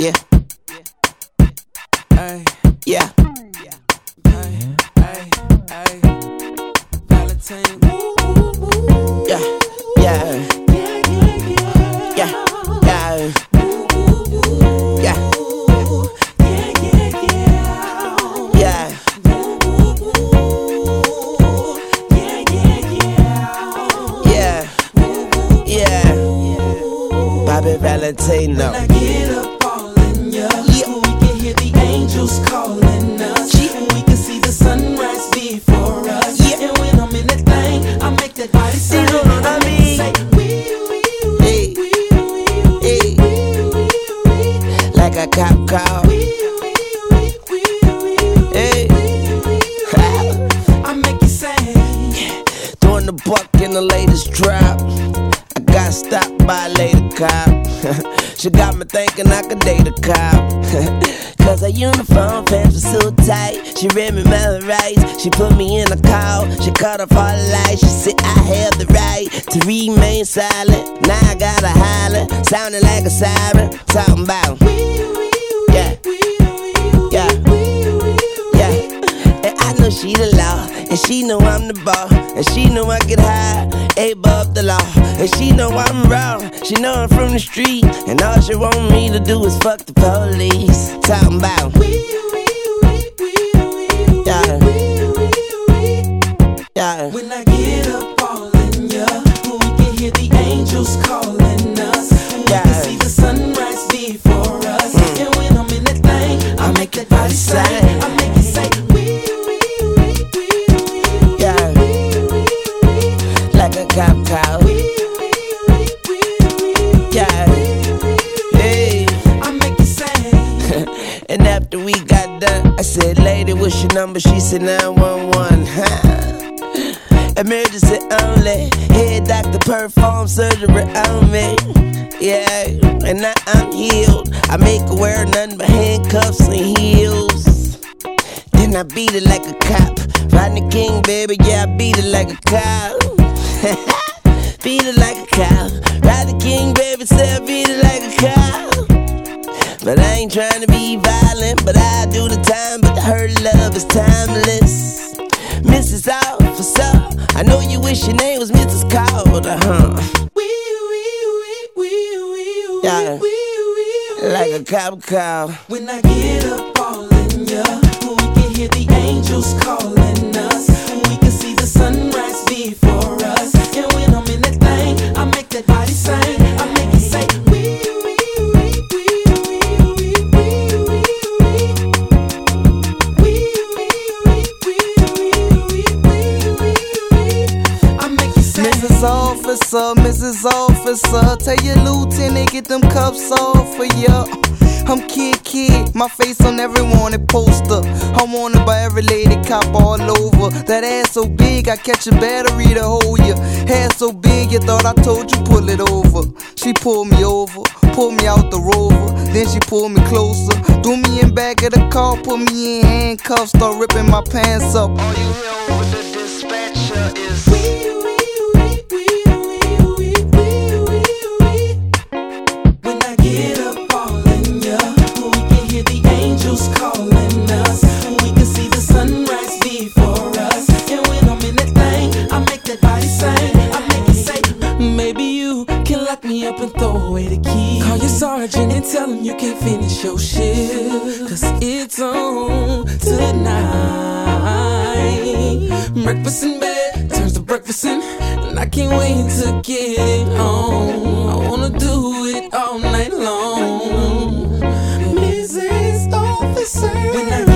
Yeah. Ay, Yeah. ay, ay, ay. Valentine. Yeah. Yeah. Yeah. Yeah. Yeah. Yeah. Yeah. Yeah. Bobby Valentino. When I get up all in ya, Yeah. we can hear the angels calling us. We can see the sunrise before us. Yeah. And when I'm in that thing, I make that body say, You know what I mean? say, Hey. Hey. Like a cop call. Hey. I make you say, Doing the buck in the latest drop. I got stopped by a lady cop. She got me thinking I could date a cop. Cause her uniform pants were so tight. She read me my rights. She put me in a call. She cut off all the lights. She said I have the right to remain silent. Now I gotta holler, sounding like a siren. Talking about yeah, yeah, yeah. And I know she the law, and she know I'm the ball, and she know I get high, above the law, and she know I'm wrong. She know I'm from the street, and all she want me to do is fuck the police. Talking about yeah, yeah. when I get up all in ya, we can hear the angels calling us. We Yeah. can see the sunrise before us. And when I'm in that thing, I make that body say, I make it say, Yeah, like a cop call. Yeah, hey. I make it say. And after we got done, I said, lady, what's your number? She said 911. Emergency only. Head doctor perform surgery on me. Yeah, and now I'm healed. I make her wear nothing but handcuffs and heels. Then I beat it like a cop. Rodney King, baby, yeah, I beat it like a cop. Beat it like a cop. Rodney King, baby, say I beat it like a cop. But I ain't trying to be violent, but I do the time. But her love is timeless. Mrs. Officer, I know you wish your name was Mrs. Calder, Yeah, like a cop call. When I get up all in ya, we can hear the angels calling us. We can see the sunrise before us. And when I'm in that thing, I make that body sing. I make it say, I make it say, Mrs. Officer, tell your lieutenant get them cuffs off for ya. I'm kid, my face on every wanted poster. I'm wanted by every lady cop all over. That ass so big, I catch a battery to hold ya. Hair so big, you thought I told you pull it over. She pulled me over, pulled me out the Rover. Then she pulled me closer, threw me in back of the car, put me in handcuffs, start ripping my pants up. All you hear over the dispatcher is when I get up all in ya, we can hear the angels calling us. We can see the sunrise before us. And when I'm in that thing, I make that body sing. I make it say, maybe you can lock me up and throw away the key. Call your sergeant and tell him you can't finish your shift, cause it's on tonight. Breakfast in bed turns to breakfast in, and I can't wait to get it home. I wanna do it all night long. Mrs. Officer, when I